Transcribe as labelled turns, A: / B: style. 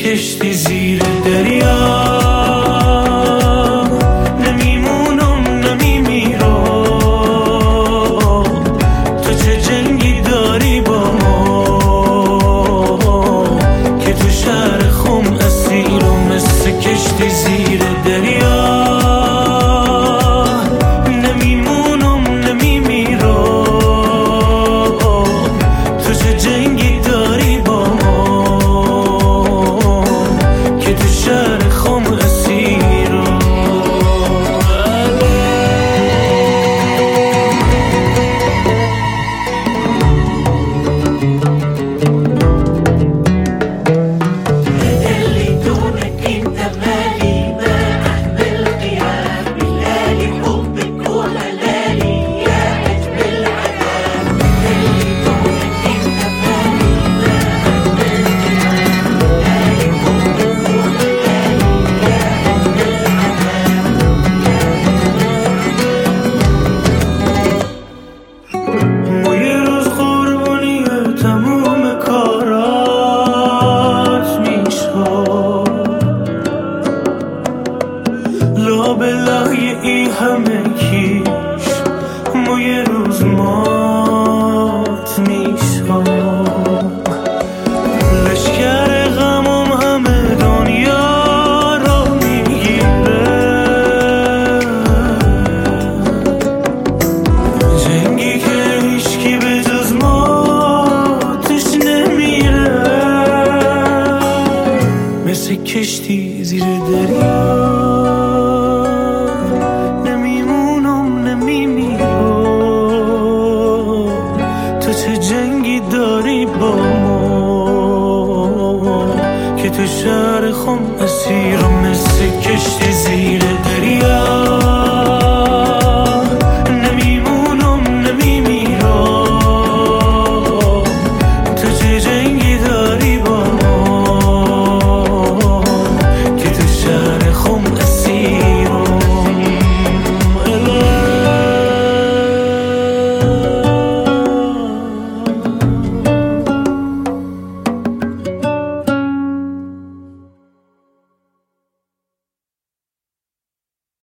A: کشتی زیر دریا، نمیمونم نمیمیرم. تو چه جنگی داری با ما که تو شهر خم اسیرم، مثل کشتی زیر دریا، نمیمونم نمیمیرم. تو چه جنگی داری با ما که تو شهر خم اسیرم. ای همه کیش ما یه روز مات میشم. لشکر غمم همه دنیا را میگیره، جنگی که هیچکی به جز ما توش نمیره، مثل کشتی زیر دریا، جنگی داری با ما که تو شهر خم اسیرم، مثل کشتی زیر دریا.